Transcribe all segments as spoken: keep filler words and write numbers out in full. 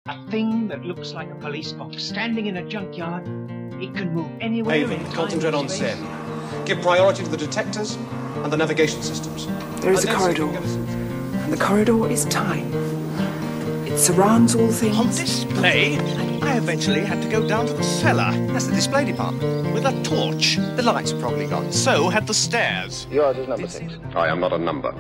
A thing that looks like a police box standing in a junkyard. It can move anywhere. Haven, concentrate on Sen. Give priority to the detectors and the navigation systems. There is a corridor, and the corridor is time. It surrounds all things. On display, I eventually had to go down to the cellar. That's the display department. With a torch. The lights are probably gone. So had the stairs. Yours is number six. I am not a number.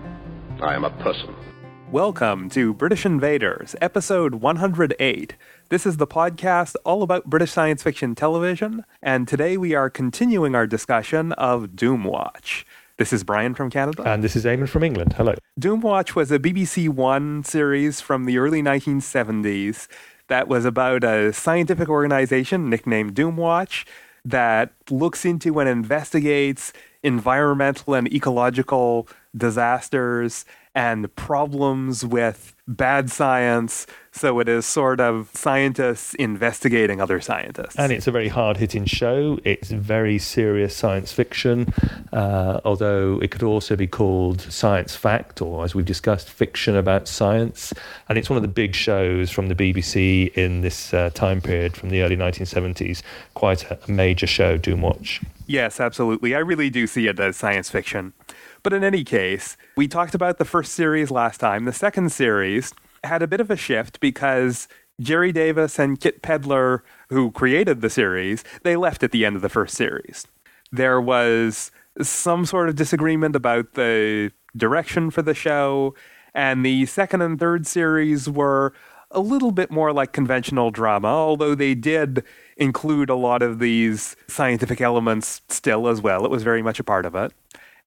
I am a person. Welcome to British Invaders, episode one hundred eight. This is the podcast all about British science fiction television, and today we are continuing our discussion of Doomwatch. This is Brian from Canada. And this is Eamon from England. Hello. Doomwatch was a B B C One series from the early nineteen seventies that was about a scientific organization nicknamed Doomwatch that looks into and investigates environmental and ecological disasters and problems with bad science. So it is sort of scientists investigating other scientists. And it's a very hard-hitting show. It's very serious science fiction, uh, although it could also be called science fact, or as we've discussed, fiction about science. And it's one of the big shows from the B B C in this uh, time period from the early nineteen seventies. Quite a major show, Doomwatch. Yes, absolutely. I really do see it as science fiction. But in any case, we talked about the first series last time. The second series had a bit of a shift because Gerry Davis and Kit Pedler, who created the series, they left at the end of the first series. There was some sort of disagreement about the direction for the show, and the second and third series were a little bit more like conventional drama, although they did include a lot of these scientific elements still as well. It was very much a part of it.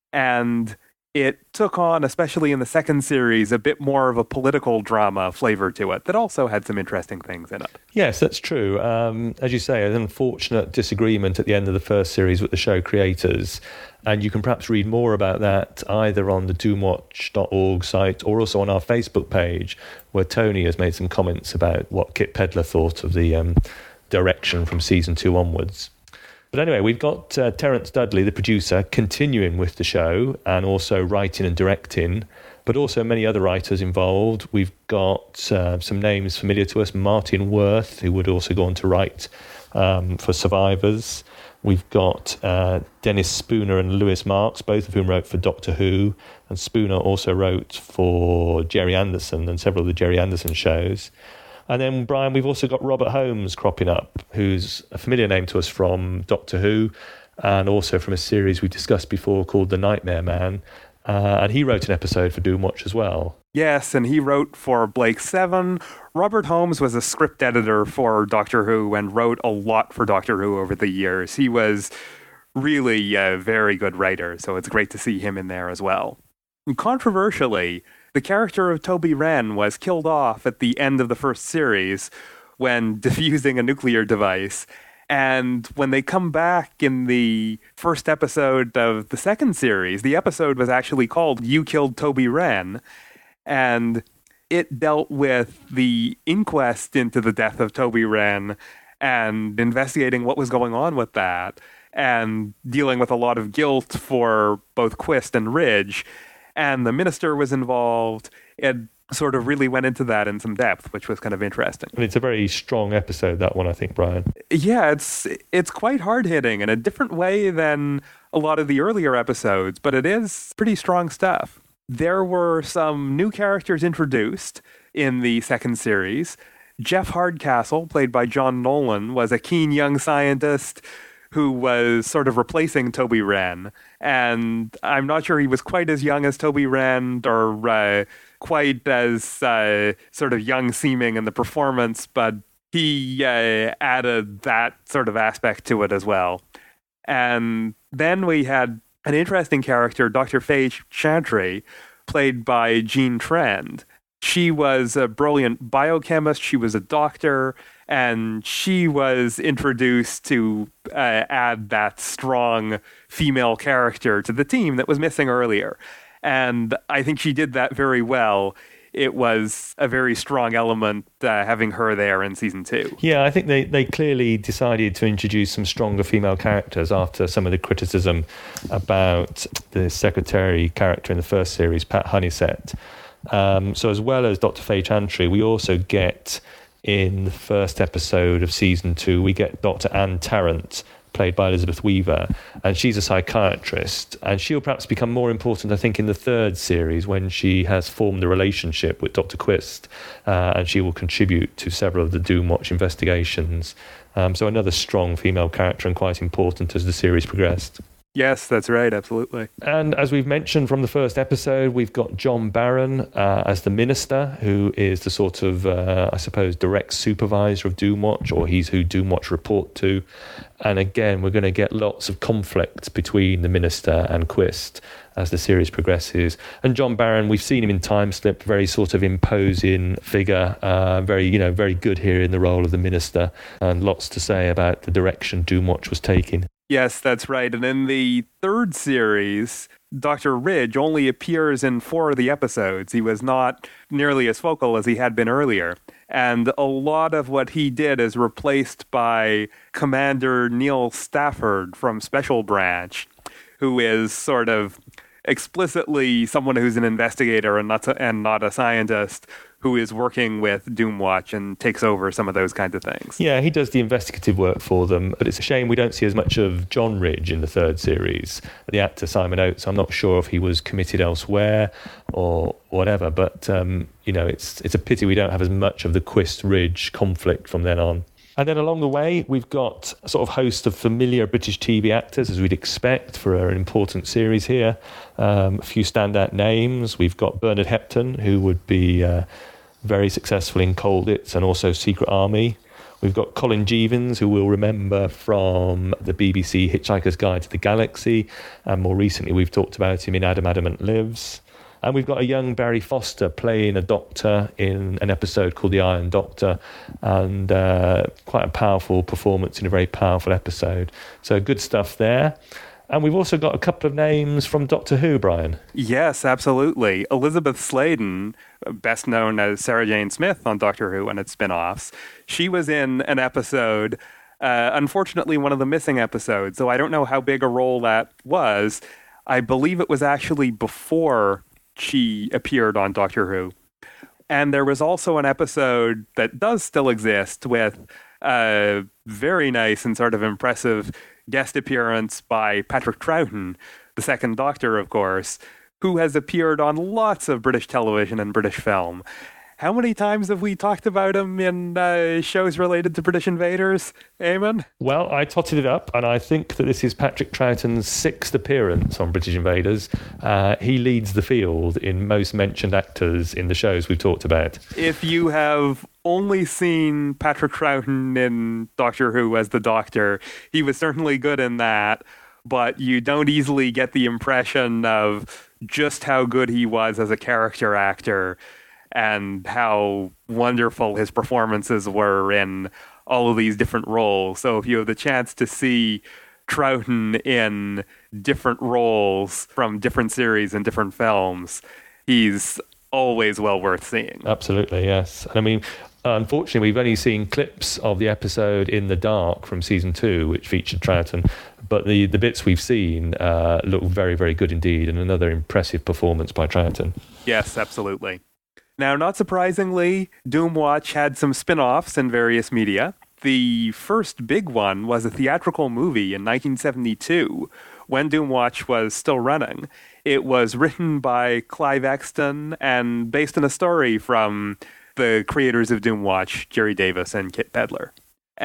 And it took on, especially in the second series, a bit more of a political drama flavor to it that also had some interesting things in it. Yes, that's true. Um, as you say, an unfortunate disagreement at the end of the first series with the show creators. And you can perhaps read more about that either on the doomwatch dot org site or also on our Facebook page, where Tony has made some comments about what Kit Pedler thought of the um, direction from season two onwards. But anyway, we've got uh, Terence Dudley, the producer, continuing with the show and also writing and directing, but also many other writers involved. We've got uh, some names familiar to us. Martin Worth, who would also go on to write um, for Survivors. We've got uh, Dennis Spooner and Lewis Marks, both of whom wrote for Doctor Who. And Spooner also wrote for Gerry Anderson and several of the Gerry Anderson shows. And then, Brian, we've also got Robert Holmes cropping up, who's a familiar name to us from Doctor Who and also from a series we discussed before called The Nightmare Man. Uh, and he wrote an episode for Doomwatch as well. Yes, and he wrote for Blake Seven. Robert Holmes was a script editor for Doctor Who and wrote a lot for Doctor Who over the years. He was really a very good writer, so it's great to see him in there as well. And controversially, the character of Toby Wren was killed off at the end of the first series when defusing a nuclear device. And when they come back in the first episode of the second series, the episode was actually called You Killed Toby Wren. And it dealt with the inquest into the death of Toby Wren and investigating what was going on with that and dealing with a lot of guilt for both Quist and Ridge. And the minister was involved. It sort of really went into that in some depth, which was kind of interesting. And it's a very strong episode, that one, I think, Brian. Yeah, it's it's quite hard-hitting in a different way than a lot of the earlier episodes, but it is pretty strong stuff. There were some new characters introduced in the second series. Jeff Hardcastle, played by John Nolan, was a keen young scientist who was sort of replacing Toby Wren. And I'm not sure he was quite as young as Toby Wren or uh, quite as uh, sort of young-seeming in the performance, but he uh, added that sort of aspect to it as well. And then we had an interesting character, Doctor Faye Chantry, played by Jean Trend. She was a brilliant biochemist. She was a doctor, and she was introduced to uh, add that strong female character to the team that was missing earlier. And I think she did that very well. It was a very strong element uh, having her there in season two. Yeah, I think they, they clearly decided to introduce some stronger female characters after some of the criticism about the secretary character in the first series, Pat Honeysett. Um, so as well as Doctor Faye Chantry, we also get in the first episode of season two, we get Doctor Anne Tarrant, played by Elizabeth Weaver, and she's a psychiatrist, and she'll perhaps become more important, I think, in the third series when she has formed a relationship with Doctor Quist, uh, and she will contribute to several of the Doomwatch investigations. Um, so another strong female character and quite important as the series progressed. Yes, that's right, absolutely. And as we've mentioned from the first episode, we've got John Barron uh, as the Minister, who is the sort of, uh, I suppose, direct supervisor of Doomwatch, or he's who Doomwatch report to. And again, we're going to get lots of conflict between the Minister and Quist as the series progresses. And John Barron, we've seen him in Timeslip, very sort of imposing figure, uh, very, you know, very good here in the role of the Minister, and lots to say about the direction Doomwatch was taking. Yes, that's right. And in the third series, Doctor Ridge only appears in four of the episodes. He was not nearly as vocal as he had been earlier. And a lot of what he did is replaced by Commander Neil Stafford from Special Branch, who is sort of explicitly someone who's an investigator and not, and not a scientist, who is working with Doomwatch and takes over some of those kinds of things. Yeah, he does the investigative work for them, but it's a shame we don't see as much of John Ridge in the third series. The actor Simon Oates, I'm not sure if he was committed elsewhere or whatever, but um, you know, it's it's a pity we don't have as much of the Quist-Ridge conflict from then on. And then along the way, we've got a sort of host of familiar British T V actors, as we'd expect for an important series here. Um, a few standout names. We've got Bernard Hepton, who would be uh, very successful in Colditz and also Secret Army. We've got Colin Jeavons, who we'll remember from the B B C Hitchhiker's Guide to the Galaxy. And more recently, we've talked about him in Adam Adamant Lives. And we've got a young Barry Foster playing a doctor in an episode called The Iron Doctor, and uh, quite a powerful performance in a very powerful episode. So good stuff there. And we've also got a couple of names from Doctor Who, Brian. Yes, absolutely. Elizabeth Sladen, best known as Sarah Jane Smith on Doctor Who and its spin-offs, she was in an episode, uh, unfortunately one of the missing episodes, so I don't know how big a role that was. I believe it was actually before she appeared on Doctor Who. And there was also an episode that does still exist with a very nice and sort of impressive guest appearance by Patrick Troughton, the second Doctor, of course, who has appeared on lots of British television and British film. How many times have we talked about him in uh, shows related to British invaders, Eamon? Well, I totted it up, and I think that this is Patrick Troughton's sixth appearance on British Invaders. Uh, he leads the field in most mentioned actors in the shows we've talked about. If you have only seen Patrick Troughton in Doctor Who as the Doctor, he was certainly good in that, but you don't easily get the impression of just how good he was as a character actor and how wonderful his performances were in all of these different roles. So if you have the chance to see Troughton in different roles from different series and different films, he's always well worth seeing. Absolutely, yes. I mean, unfortunately, we've only seen clips of the episode In the Dark from season two, which featured Troughton, but the, the bits we've seen uh, look very, very good indeed, and another impressive performance by Troughton. Yes, absolutely. Now, not surprisingly, Doomwatch had some spin-offs in various media. The first big one was a theatrical movie in nineteen seventy-two, when Doomwatch was still running. It was written by Clive Exton and based on a story from the creators of Doomwatch, Jerry Davis and Kit Pedler.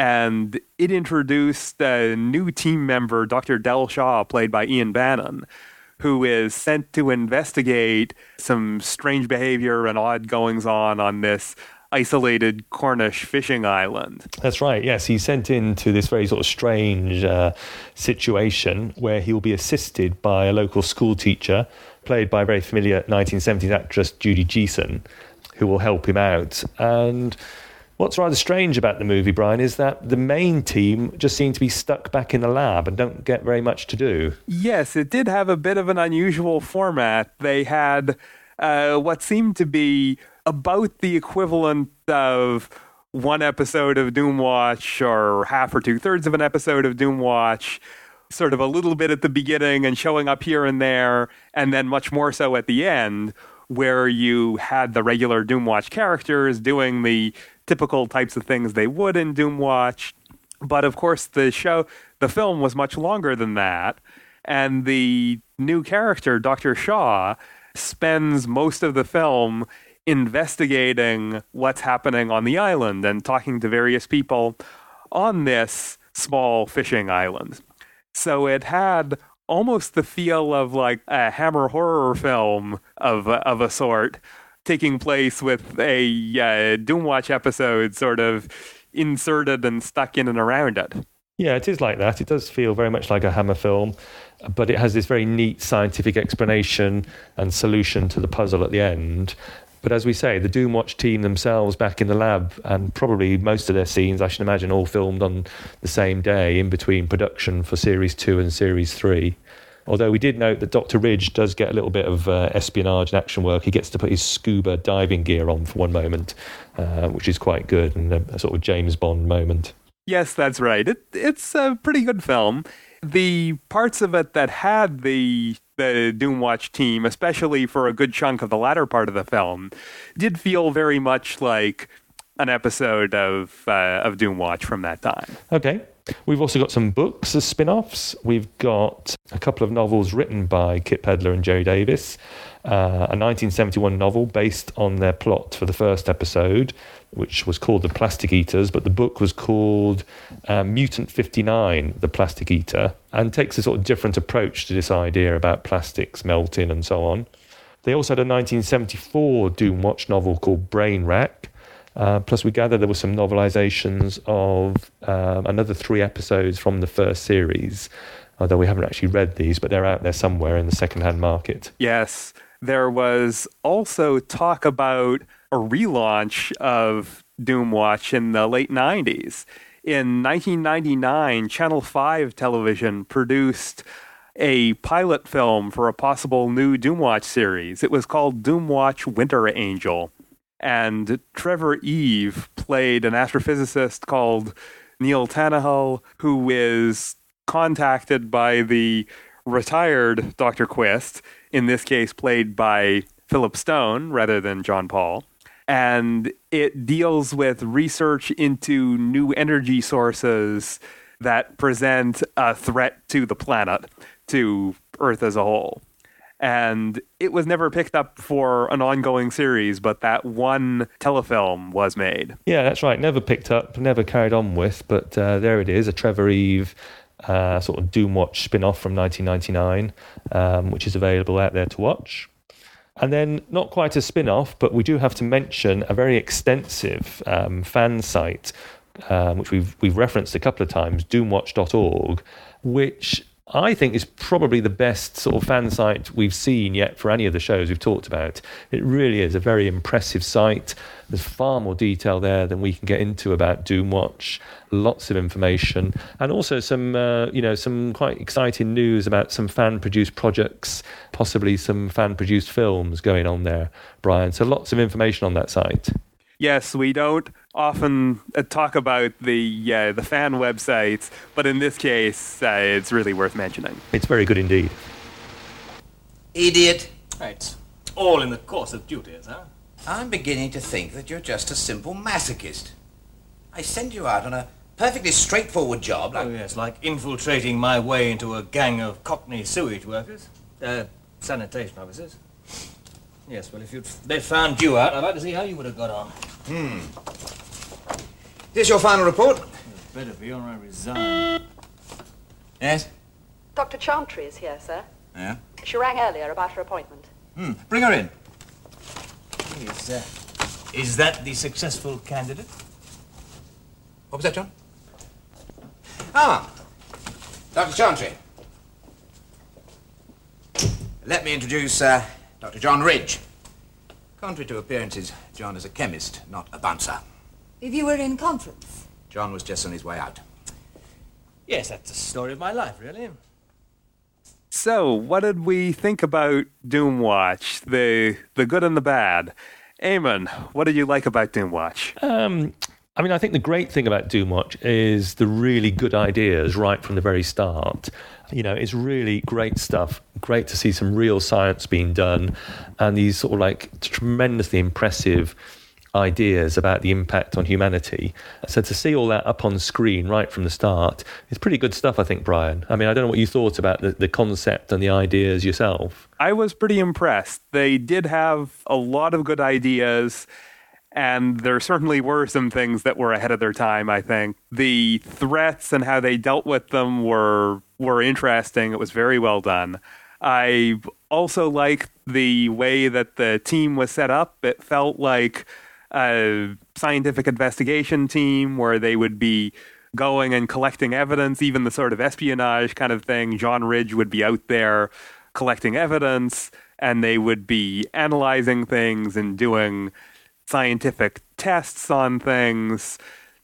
And it introduced a new team member, Doctor Del Shaw, played by Ian Bannon, who is sent to investigate some strange behavior and odd goings-on on this isolated Cornish fishing island. That's right, yes. He's sent into this very sort of strange uh, situation where he'll be assisted by a local school teacher, played by a very familiar nineteen seventies actress Judy Geeson, who will help him out. And what's rather strange about the movie, Brian, is that the main team just seem to be stuck back in the lab and don't get very much to do. Yes, it did have a bit of an unusual format. They had uh, what seemed to be about the equivalent of one episode of Doomwatch or half or two-thirds of an episode of Doomwatch, sort of a little bit at the beginning and showing up here and there, and then much more so at the end, where you had the regular Doomwatch characters doing the typical types of things they would in Doomwatch. But of course, the show, the film was much longer than that. And the new character, Doctor Shaw, spends most of the film investigating what's happening on the island and talking to various people on this small fishing island. So it had almost the feel of like a Hammer horror film of of a sort, taking place with a uh, Doomwatch episode sort of inserted and stuck in and around it. Yeah, it is like that. It does feel very much like a Hammer film, but it has this very neat scientific explanation and solution to the puzzle at the end. But as we say, the Doomwatch team themselves back in the lab, and probably most of their scenes, I should imagine, all filmed on the same day in between production for Series two and Series three. Although we did note that Doctor Ridge does get a little bit of uh, espionage and action work. He gets to put his scuba diving gear on for one moment, uh, which is quite good, and a, a sort of James Bond moment. Yes, that's right. It, it's a pretty good film. The parts of it that had the the Doomwatch team, especially for a good chunk of the latter part of the film, did feel very much like an episode of uh, of Doomwatch from that time. Okay. We've also got some books as spin-offs. We've got a couple of novels written by Kit Pedler and Jerry Davis, uh, a nineteen seventy-one novel based on their plot for the first episode, which was called The Plastic Eaters, but the book was called uh, Mutant fifty-nine, The Plastic Eater, and takes a sort of different approach to this idea about plastics melting and so on. They also had a nineteen seventy-four Doomwatch novel called Brain Rack. Uh, plus, we gather there were some novelizations of um, another three episodes from the first series, although we haven't actually read these, but they're out there somewhere in the second-hand market. Yes. There was also talk about a relaunch of Doomwatch in the late nineties. In nineteen ninety-nine, Channel five Television produced a pilot film for a possible new Doomwatch series. It was called Doomwatch Winter Angel. And Trevor Eve played an astrophysicist called Neil Tannehill, who is contacted by the retired Doctor Quist, in this case played by Philip Stone rather than John Paul. And it deals with research into new energy sources that present a threat to the planet, to Earth as a whole. And it was never picked up for an ongoing series, but that one telefilm was made. Yeah, that's right. Never picked up, never carried on with, but uh, there it is, a Trevor Eve uh, sort of Doomwatch spin-off from nineteen ninety-nine, um, which is available out there to watch. And then, not quite a spin-off, but we do have to mention a very extensive um, fan site, um, which we've we've referenced a couple of times, doomwatch dot org, which I think is probably the best sort of fan site we've seen yet for any of the shows we've talked about. It really is a very impressive site. There's far more detail there than we can get into about Doomwatch. Lots of information, and also some, uh, you know, some quite exciting news about some fan-produced projects, possibly some fan-produced films going on there, Brian. So lots of information on that site. Yes, we don't often uh, talk about the uh, the fan websites, but in this case, uh, it's really worth mentioning. It's very good indeed. Idiot. It's all in the course of duty, huh? I'm beginning to think that you're just a simple masochist. I send you out on a perfectly straightforward job like... Oh, yes, like infiltrating my way into a gang of Cockney sewage workers. Uh, sanitation officers. Yes, well, if you'd they'd found you out, I'd like to see how you would have got on. Hmm. Is this your final report? It's better be, or I resign. Yes? Doctor Chantry is here, sir. Yeah? She rang earlier about her appointment. Hmm. Bring her in. Is, uh, is that the successful candidate? What was that, John? Ah, Doctor Chantry. Let me introduce uh, Doctor John Ridge. Contrary to appearances, John is a chemist, not a bouncer. If you were in conference? John was just on his way out. Yes, that's the story of my life, really. So, what did we think about Doomwatch? The the good and the bad. Eamon, what did you like about Doomwatch? Um, I mean, I think the great thing about Doomwatch is the really good ideas right from the very start. You know, it's really great stuff. Great to see some real science being done, and these sort of like tremendously impressive ideas about the impact on humanity. So to see all that up on screen right from the start is pretty good stuff, I think, Brian. I mean, I don't know what you thought about the, the concept and the ideas yourself. I was pretty impressed. They did have a lot of good ideas, and there certainly were some things that were ahead of their time, I think. The threats and how they dealt with them were were interesting. It was very well done. I also liked the way that the team was set up. It felt like a scientific investigation team where they would be going and collecting evidence, even the sort of espionage kind of thing. John Ridge would be out there collecting evidence, and they would be analyzing things and doing scientific tests on things.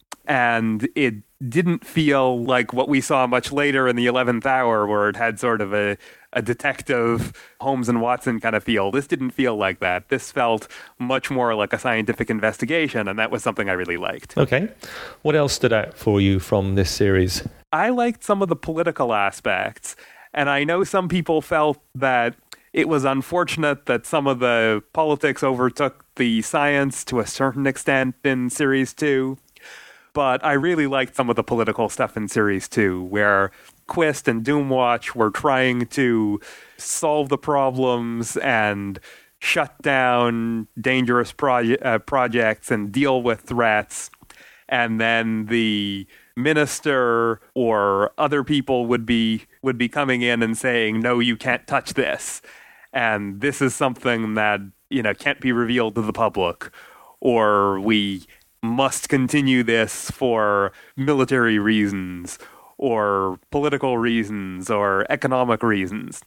And it didn't feel like what we saw much later in the eleventh hour, where it had sort of a, a detective Holmes and Watson kind of feel. This didn't feel like that. This felt much more like a scientific investigation, and that was something I really liked. Okay. What else stood out for you from this series? I liked some of the political aspects, and I know some people felt that it was unfortunate that some of the politics overtook the science to a certain extent in Series two. But I really liked some of the political stuff in Series two, where Quist and Doomwatch were trying to solve the problems and shut down dangerous proje- uh, projects and deal with threats. And then the minister or other people would be would be coming in and saying, no, you can't touch this. And this is something that, you know, can't be revealed to the public. Or we must continue this for military reasons or political reasons or economic reasons.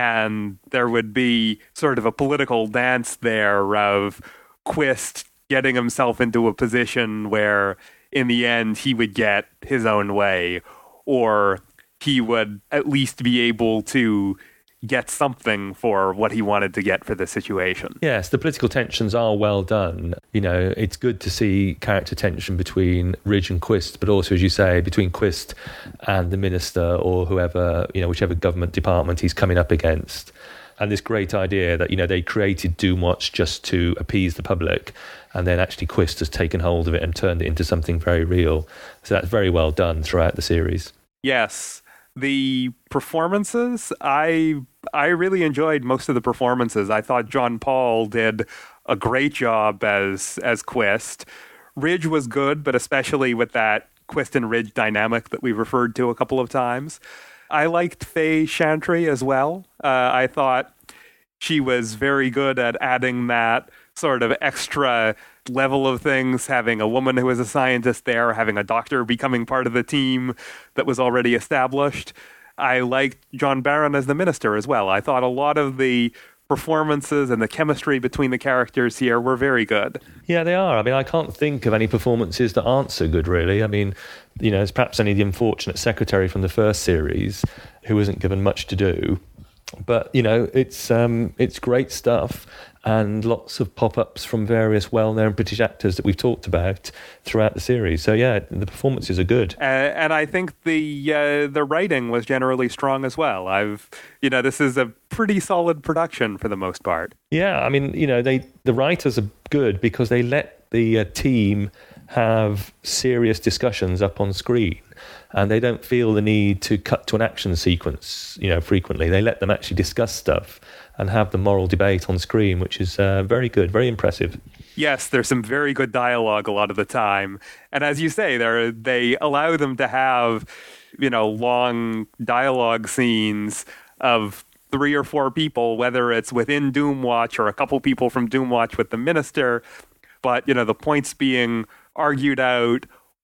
And there would be sort of a political dance there of Quist getting himself into a position where in the end he would get his own way, or he would at least be able to get something for what he wanted to get for the situation. Yes, the political tensions are well done. You know, it's good to see character tension between Ridge and Quist, but also, as you say, between Quist and the minister or whoever, you know, whichever government department he's coming up against. And this great idea that, you know, they created Doomwatch just to appease the public, and then actually Quist has taken hold of it and turned it into something very real. So that's very well done throughout the series. Yes. The performances, I I really enjoyed most of the performances. I thought John Paul did a great job as as Quist. Ridge was good, but especially with that Quist and Ridge dynamic that we referred to a couple of times. I liked Faye Chantry as well. Uh, I thought she was very good at adding that sort of extra level of things, having a woman who was a scientist there, having a doctor becoming part of the team that was already established. I liked John Barron as the minister as well. I thought a lot of the performances and the chemistry between the characters here were very good. Yeah, they are. I mean, I can't think of any performances that aren't so good, really. I mean, you know, it's perhaps only the unfortunate secretary from the first series who wasn't given much to do. But, you know, it's um, it's great stuff, and lots of pop-ups from various well-known British actors that we've talked about throughout the series. So, yeah, the performances are good. Uh, and I think the uh, the writing was generally strong as well. I've, you know, this is a pretty solid production for the most part. Yeah, I mean, you know, they the writers are good because they let the uh, team have serious discussions up on screen, and they don't feel the need to cut to an action sequence, you know, frequently. They let them actually discuss stuff and have the moral debate on screen, which is uh, very good, very impressive. Yes, there's some very good dialogue a lot of the time. And as you say, they they allow them to have, you know, long dialogue scenes of three or four people, whether it's within Doomwatch or a couple people from Doomwatch with the minister. But, you know, the points being argued out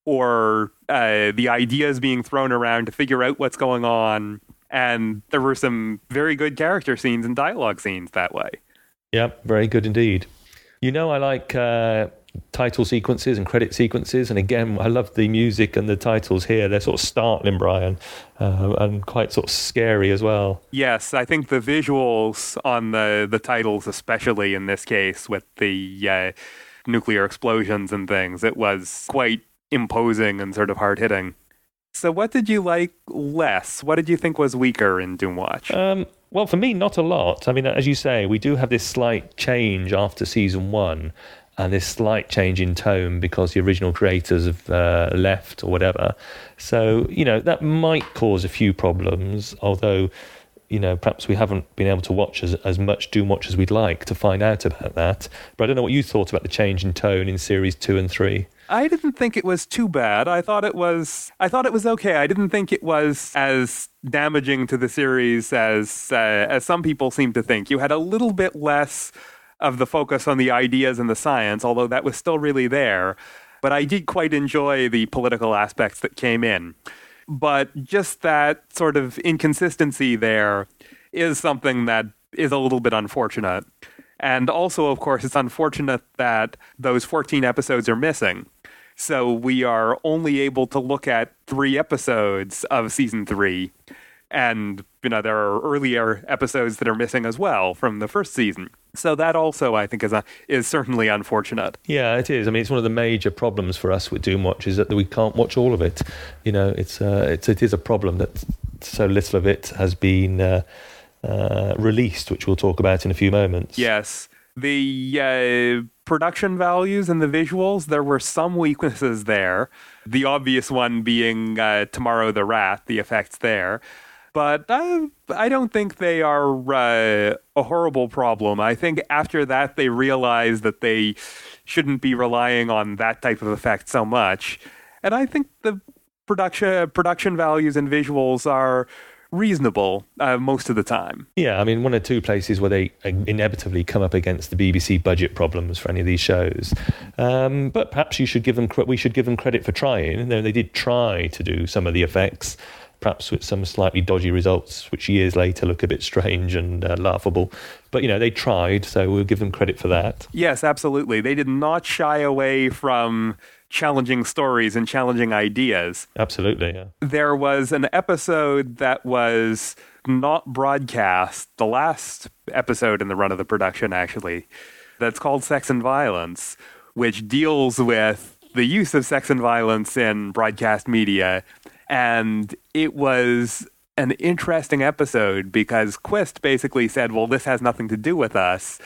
or uh, the ideas being thrown around to figure out what's going on. And there were some very good character scenes and dialogue scenes that way. Yep, very good indeed. You know, I like uh, title sequences and credit sequences. And again, I love the music and the titles here. They're sort of startling, Brian, uh, and quite sort of scary as well. Yes, I think the visuals on the, the titles, especially in this case with the uh, nuclear explosions and things, it was quite imposing and sort of hard-hitting. So what did you like less? What did you think was weaker in Doomwatch? Um, well, for me, not a lot. I mean, as you say, we do have this slight change after season one, and this slight change in tone because the original creators have uh, left or whatever. So, you know, that might cause a few problems, although, you know, perhaps we haven't been able to watch as, as much Doomwatch as we'd like to find out about that. But I don't know what you thought about the change in tone in series two and three. I didn't think it was too bad. I thought it was I thought it was okay. I didn't think it was as damaging to the series as uh, as some people seem to think. You had a little bit less of the focus on the ideas and the science, although that was still really there. But I did quite enjoy the political aspects that came in. But just that sort of inconsistency there is something that is a little bit unfortunate. And also, of course, it's unfortunate that those fourteen episodes are missing. So we are only able to look at three episodes of season three. And, you know, there are earlier episodes that are missing as well from the first season. So that also, I think, is a, is certainly unfortunate. Yeah, it is. I mean, it's one of the major problems for us with Doomwatch is that we can't watch all of it. You know, it's uh, it's it is a problem that so little of it has been uh, uh, released, which we'll talk about in a few moments. Yes. The uh, production values and the visuals, there were some weaknesses there. The obvious one being uh, Tomorrow the Rat, the effects there. But uh, I don't think they are uh, a horrible problem. I think after that they realized that they shouldn't be relying on that type of effect so much. And I think the production production values and visuals are reasonable uh, most of the time. Yeah, I mean, one or two places where they inevitably come up against the B B C budget problems for any of these shows. Um, but perhaps you should give them we should give them credit for trying. They did try to do some of the effects, perhaps with some slightly dodgy results, which years later look a bit strange and uh, laughable. But, you know, they tried, so we'll give them credit for that. Yes, absolutely. They did not shy away from challenging stories and challenging ideas. Absolutely, yeah. There was an episode that was not broadcast, the last episode in the run of the production, actually, that's called Sex and Violence, which deals with the use of sex and violence in broadcast media. And it was an interesting episode because Quist basically said, well, this has nothing to do with us.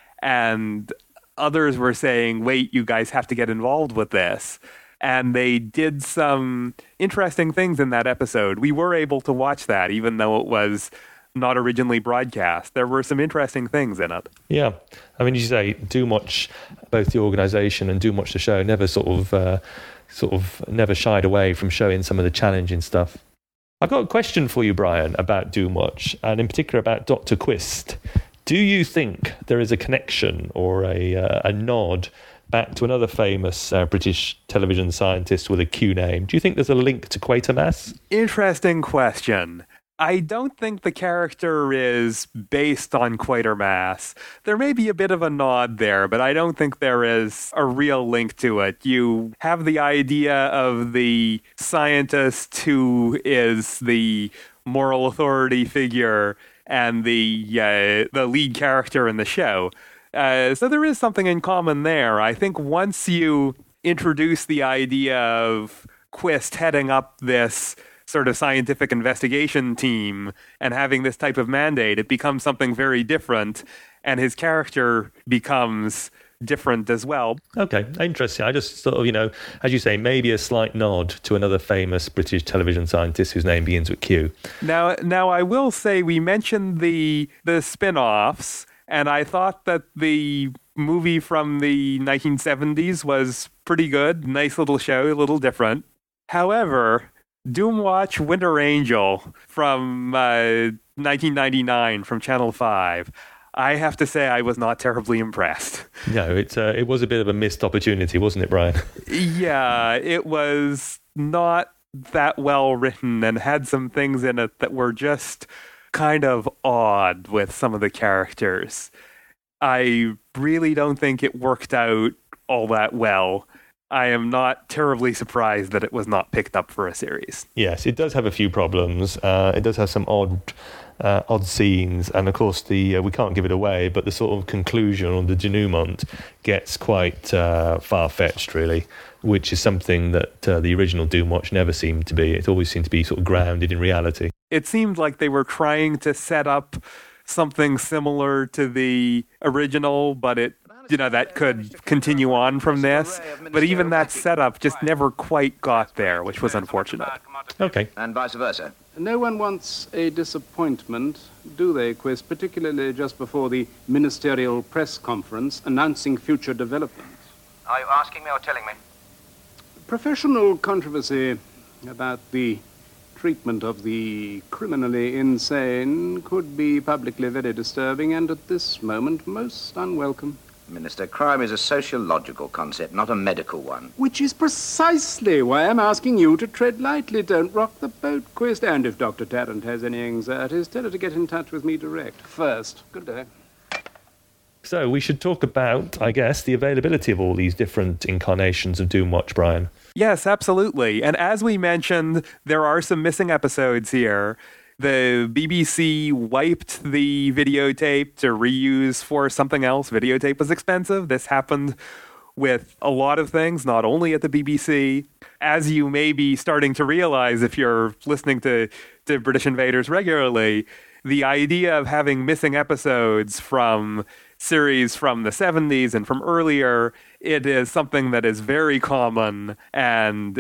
And others were saying, wait, you guys have to get involved with this. And they did some interesting things in that episode. We were able to watch that, even though it was not originally broadcast. There were some interesting things in it. Yeah. I mean, you say Doomwatch, both the organisation and Doomwatch the show, never sort of... Uh, sort of never shied away from showing some of the challenging stuff. I've got a question for you, Brian, about Doomwatch, and in particular about Doctor Quist. Do you think there is a connection or a uh, a nod back to another famous uh, British television scientist with a Q name? Do you think there's a link to Quatermass? Interesting question. I don't think the character is based on Quatermass. There may be a bit of a nod there, but I don't think there is a real link to it. You have the idea of the scientist who is the moral authority figure and the uh, the lead character in the show. Uh, so there is something in common there. I think once you introduce the idea of Quist heading up this sort of scientific investigation team and having this type of mandate, it becomes something very different, and his character becomes different as well. Okay, interesting. I just sort of, you know, as you say, maybe a slight nod to another famous British television scientist whose name begins with Q. Now, now I will say we mentioned the the spin-offs, and I thought that the movie from the nineteen seventies was pretty good. Nice little show, a little different. However, Doomwatch Winter Angel from uh, nineteen ninety-nine from Channel five, I have to say I was not terribly impressed. No, it, uh, it was a bit of a missed opportunity, wasn't it, Brian? Yeah, it was not that well written and had some things in it that were just kind of odd with some of the characters. I really don't think it worked out all that well. I am not terribly surprised that it was not picked up for a series. Yes, it does have a few problems. Uh, it does have some odd uh, odd scenes. And, of course, the uh, we can't give it away, but the sort of conclusion or the denouement gets quite uh, far-fetched, really, which is something that uh, the original Doomwatch never seemed to be. It always seemed to be sort of grounded in reality. It seemed like they were trying to set up something similar to the original, but it you know, that could continue on from this. But even that setup just never quite got there, which was unfortunate. Okay. And vice versa. No one wants a disappointment, do they, Quist? Particularly just before the ministerial press conference announcing future developments. Are you asking me or telling me? Professional controversy about the treatment of the criminally insane could be publicly very disturbing and at this moment most unwelcome. Minister, crime is a sociological concept, not a medical one. Which is precisely why I'm asking you to tread lightly. Don't rock the boat, Quist. And if Doctor Tarrant has any anxieties, tell her to get in touch with me direct. First, good day. So we should talk about, I guess, the availability of all these different incarnations of Doomwatch, Brian. Yes, absolutely. And as we mentioned, there are some missing episodes here. The B B C wiped the videotape to reuse for something else. Videotape was expensive. This happened with a lot of things, not only at the B B C. As you may be starting to realize if you're listening to, to British Invaders regularly, the idea of having missing episodes from series from the seventies and from earlier, it is something that is very common and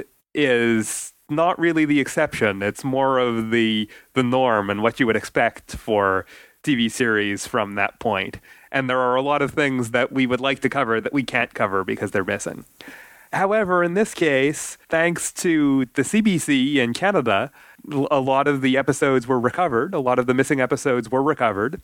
is not really the exception. It's more of the the norm and what you would expect for T V series from that point. And there are a lot of things that we would like to cover that we can't cover because they're missing. However, in this case, thanks to the C B C in Canada, a lot of the episodes were recovered. A lot of the missing episodes were recovered.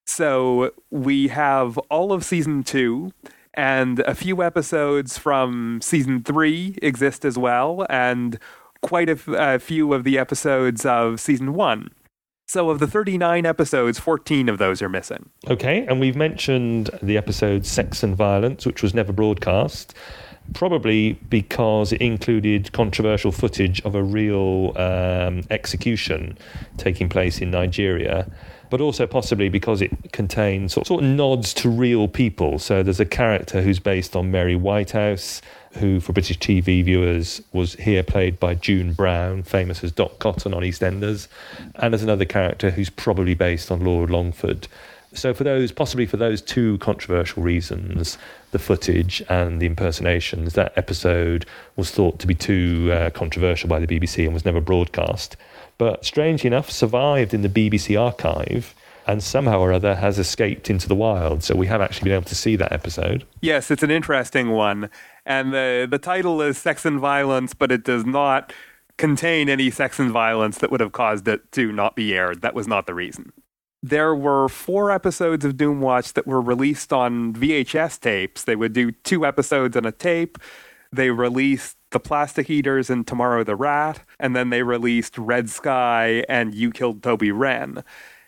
So we have all of season two, and a few episodes from season three exist as well, and quite a, f- a few of the episodes of season one. So of the thirty-nine episodes, fourteen of those are missing. Okay, and we've mentioned the episode Sex and Violence, which was never broadcast, probably because it included controversial footage of a real um, execution taking place in Nigeria, but also possibly because it contains sort, sort of nods to real people. So there's a character who's based on Mary Whitehouse, who for British T V viewers was here played by June Brown, famous as Dot Cotton on EastEnders, and there's another character who's probably based on Lord Longford. So for those, possibly for those two controversial reasons, the footage and the impersonations, that episode was thought to be too uh, controversial by the B B C and was never broadcast. But strangely enough, survived in the B B C archive and somehow or other has escaped into the wild. So we have actually been able to see that episode. Yes, it's an interesting one. And the, the title is Sex and Violence, but it does not contain any sex and violence that would have caused it to not be aired. That was not the reason. There were four episodes of Doomwatch that were released on V H S tapes. They would do two episodes on a tape. They released The Plastic Eaters and Tomorrow the Rat, and then they released Red Sky and You Killed Toby Wren.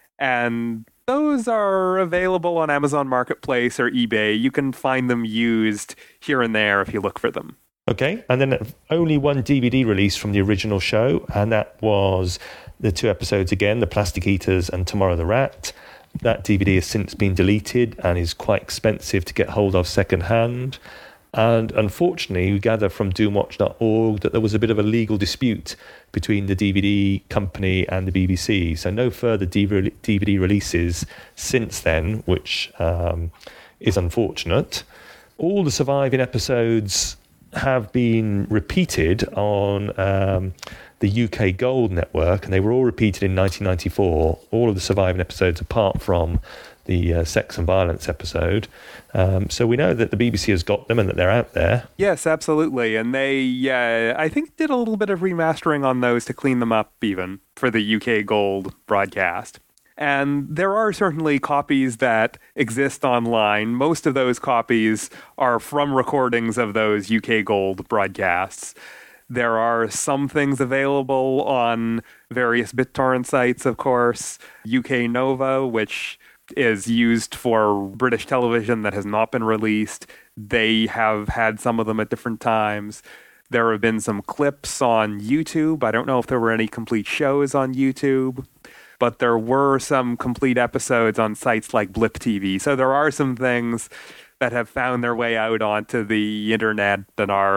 And those are available on Amazon Marketplace or eBay. You can find them used here and there if you look for them. Okay, and then only one D V D release from the original show, and that was the two episodes again, The Plastic Eaters and Tomorrow the Rat. That D V D has since been deleted and is quite expensive to get hold of second hand. And unfortunately, we gather from doomwatch dot org that there was a bit of a legal dispute between the D V D company and the B B C. So no further D V D releases since then, which um, is unfortunate. All the surviving episodes have been repeated on um, the U K Gold network, and they were all repeated in nineteen ninety-four. All of the surviving episodes, apart from the uh, Sex and Violence episode. Um, so we know that the B B C has got them and that they're out there. Yes, absolutely. And they, uh, I think, did a little bit of remastering on those to clean them up even for the U K Gold broadcast. And there are certainly copies that exist online. Most of those copies are from recordings of those U K Gold broadcasts. There are some things available on various BitTorrent sites, of course. U K Nova, which is used for British television that has not been released. They have had some of them at different times. There have been some clips on YouTube. I don't know if there were any complete shows on YouTube, but there were some complete episodes on sites like Blip T V. So there are some things that have found their way out onto the internet and are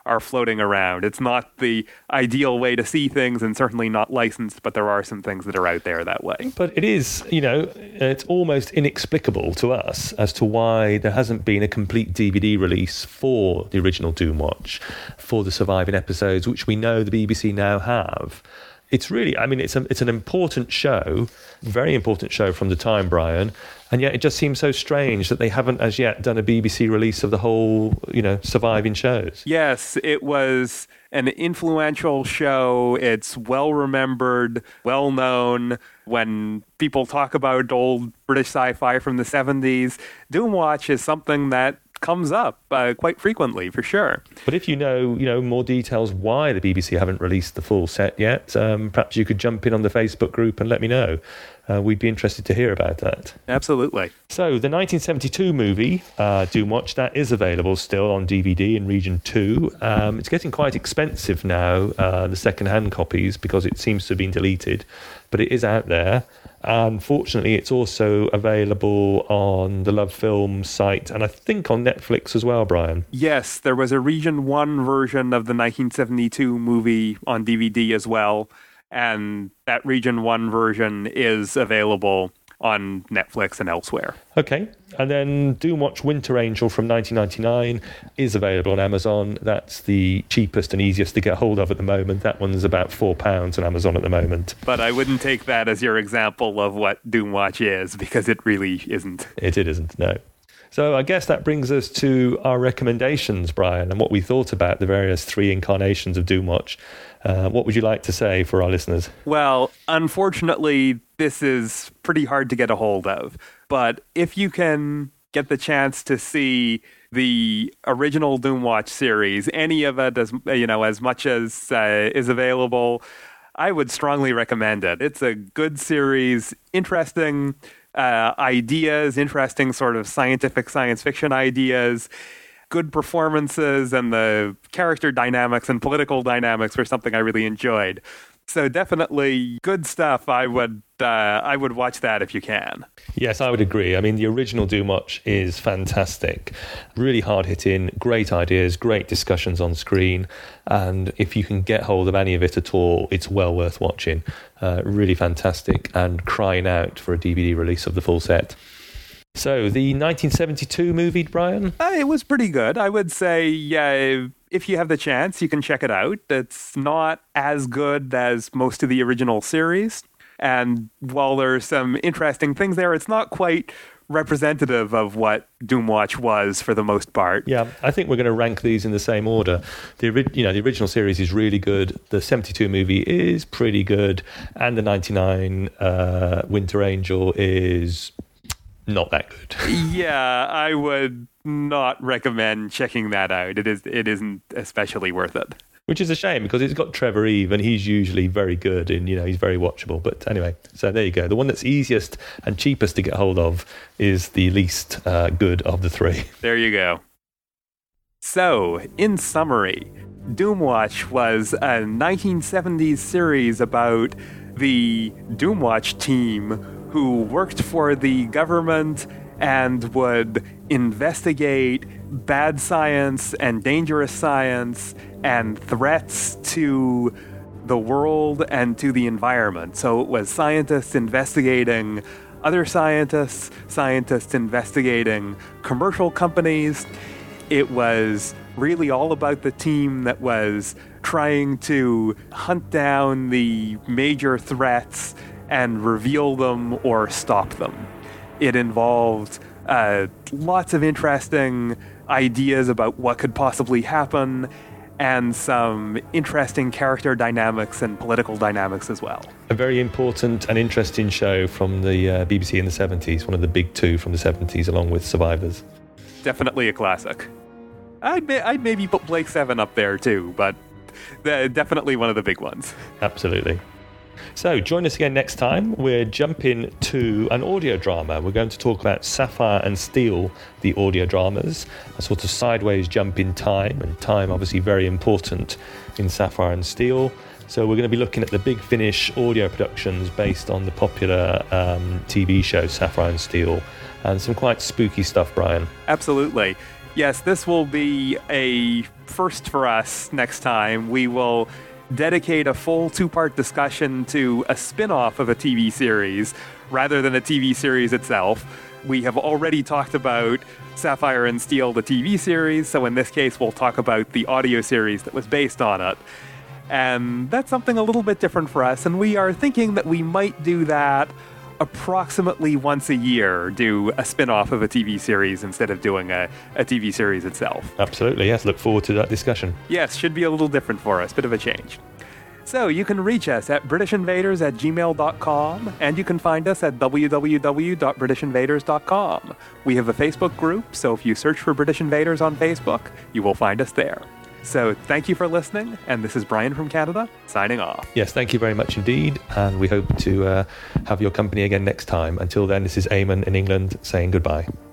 are floating around. It's not the ideal way to see things and certainly not licensed, but there are some things that are out there that way. But it is, you know, it's almost inexplicable to us as to why there hasn't been a complete D V D release for the original Doomwatch, for the surviving episodes, which we know the B B C now have. It's really, I mean, it's a, it's an important show, very important show from the time, Brian, and yet it just seems so strange that they haven't as yet done a B B C release of the whole, you know, surviving shows. Yes, it was an influential show. It's well-remembered, well-known. When people talk about old British sci-fi from the seventies, Doomwatch is something that comes up uh, quite frequently, for sure. But if you know, you know, more details why the B B C haven't released the full set yet, um, perhaps you could jump in on the Facebook group and let me know. Uh, we'd be interested to hear about that. Absolutely. So the nineteen seventy-two movie, uh, Doomwatch, that is available still on D V D in Region two. Um, it's getting quite expensive now, uh, the second-hand copies, because it seems to have been deleted, but it is out there. Unfortunately, it's also available on the Love Film site and I think on Netflix as well, Brian. Yes, there was a Region one version of the nineteen seventy-two movie on D V D as well, and that Region one version is available on Netflix and elsewhere. Okay, and then Doomwatch Winter Angel from nineteen ninety-nine is available on Amazon. That's the cheapest and easiest to get hold of at the moment. That one's about four pounds on Amazon at the moment. But I wouldn't take that as your example of what Doomwatch is, because it really isn't. It, it isn't, no. So I guess that brings us to our recommendations, Brian, and what we thought about the various three incarnations of Doomwatch. Uh, what would you like to say for our listeners? Well, unfortunately, this is pretty hard to get a hold of. But if you can get the chance to see the original Doomwatch series, any of it, as you know, as much as uh, is available, I would strongly recommend it. It's a good series, interesting uh, ideas, interesting sort of scientific science fiction ideas, good performances, and the character dynamics and political dynamics were something I really enjoyed. So definitely good stuff. I would uh, I would watch that if you can. Yes, I would agree. I mean, the original Doomwatch is fantastic. Really hard-hitting, great ideas, great discussions on screen. And if you can get hold of any of it at all, it's well worth watching. Uh, really fantastic and crying out for a D V D release of the full set. So, the nineteen seventy-two movie, Brian? Uh, it was pretty good. I would say, yeah, if you have the chance, you can check it out. It's not as good as most of the original series. And while there's some interesting things there, it's not quite representative of what Doomwatch was for the most part. Yeah, I think we're going to rank these in the same order. The you know the original series is really good. The seventy-two movie is pretty good, and the ninety-nine uh, Winter Angel is not that good. Yeah, I would not recommend checking that out. It is it isn't especially worth it. Which is a shame, because it's got Trevor Eve, and he's usually very good, and you know he's very watchable. But anyway, so there you go. The one that's easiest and cheapest to get hold of is the least uh, good of the three. There you go. So, in summary, Doomwatch was a nineteen seventies series about the Doomwatch team who worked for the government and would investigate bad science and dangerous science and threats to the world and to the environment. So it was scientists investigating other scientists, scientists investigating commercial companies. It was really all about the team that was trying to hunt down the major threats and reveal them or stop them. It involved uh, lots of interesting ideas about what could possibly happen, and some interesting character dynamics and political dynamics as well. A very important and interesting show from the uh, B B C in the seventies, one of the big two from the seventies, along with Survivors. Definitely a classic. I'd, ma- I'd maybe put Blake Seven up there too, but the, definitely one of the big ones. Absolutely. So join us again next time. We're jumping to an audio drama. We're going to talk about Sapphire and Steel, the audio dramas, a sort of sideways jump in time, and time obviously very important in Sapphire and Steel. So we're going to be looking at the Big Finish audio productions based on the popular um, T V show Sapphire and Steel, and some quite spooky stuff, Brian. Absolutely. Yes, this will be a first for us next time. We will dedicate a full two-part discussion to a spin-off of a T V series rather than a T V series itself. We have already talked about Sapphire and Steel, the T V series, so in this case we'll talk about the audio series that was based on it. And that's something a little bit different for us, and we are thinking that we might do that approximately once a year, do a spin-off of a T V series instead of doing a, a T V series itself. Absolutely, yes. Look forward to that discussion. Yes, should be a little different for us, bit of a change. So you can reach us at british invaders at gmail dot com, and you can find us at w w w dot british invaders dot com. We have a Facebook group, so if you search for British Invaders on Facebook, you will find us there. So thank you for listening, and this is Brian from Canada, signing off. Yes, thank you very much indeed, and we hope to uh, have your company again next time. Until then, this is Eamon in England saying goodbye.